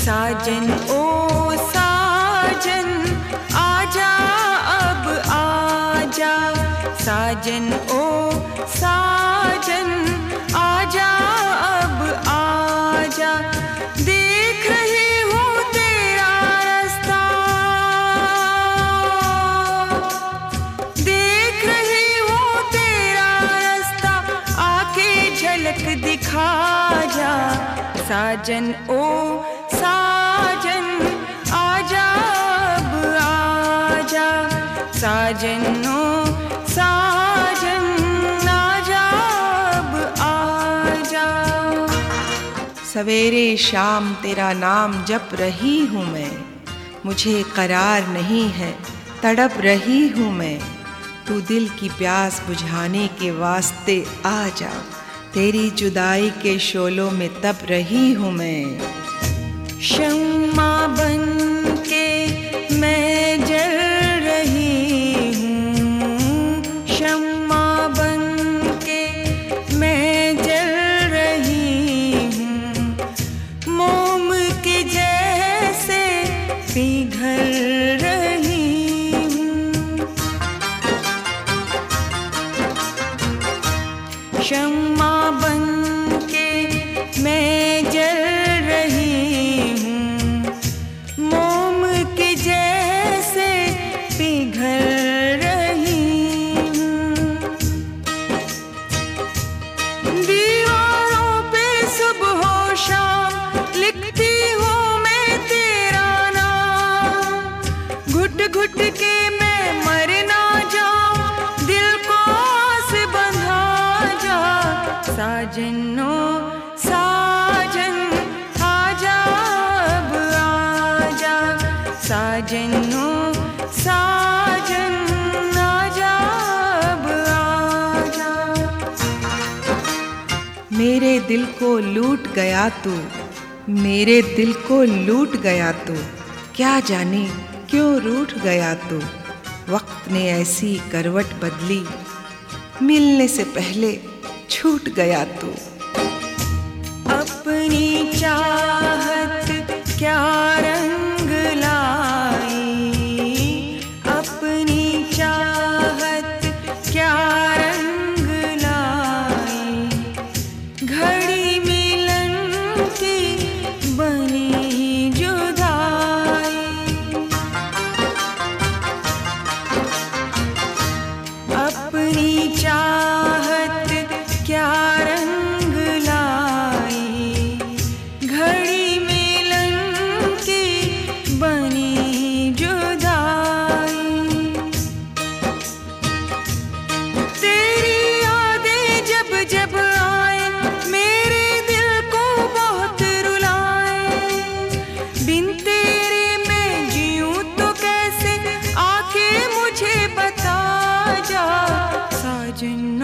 साजन ओ साजन आजा अब आजा, साजन ओ साजन आजा अब आजा, देख रही हूँ तेरा रास्ता, देख रही हूँ तेरा रास्ता, आके झलक दिखा जा। साजन ओ साजन आजा अब आजा, साजन ओ साजन आजा अब आजा। सवेरे शाम तेरा नाम जप रही हूँ मैं, मुझे करार नहीं है तड़प रही हूँ मैं, तू दिल की प्यास बुझाने के वास्ते आ जा, तेरी जुदाई के शोलों में तप रही हूँ मैं। शम्मा बन के मैं जल रही हूँ, शम्मा बन के मैं जल रही हूँ, मोम के जैसे पिघल रही हूँ। शम्मा बन के मैं जल रही हूँ, मोम के जैसे पिघल रही हूँ। दीवारों पे सुबह शाम लिखती हूँ मैं तेरा नाम, घुट घुट के मैं मर ना जाऊं, दिल को आस बंधा जा। साजन ओ साजन आजा अब आजा, साजन ओ साजन आजा अब आजा। मेरे दिल को लूट गया तू, मेरे दिल को लूट गया तू, क्या जाने क्यों रूठ गया तू, वक्त ने ऐसी करवट बदली, मिलने से पहले छूट गया तू। अपनी चाहत क्या रंग लाई, अपनी चाहत क्या रंग लाई, घड़ी मिलन की बनी जुदाई। अपनी चाहत क्या रंग लाई, घड़ी मिलन की बनी जुदाई। तेरी यादें जब जब आए मेरे दिल को बहुत रुलाए, बिन तेरे मैं जीऊं तो कैसे आके मुझे बता जा। साजन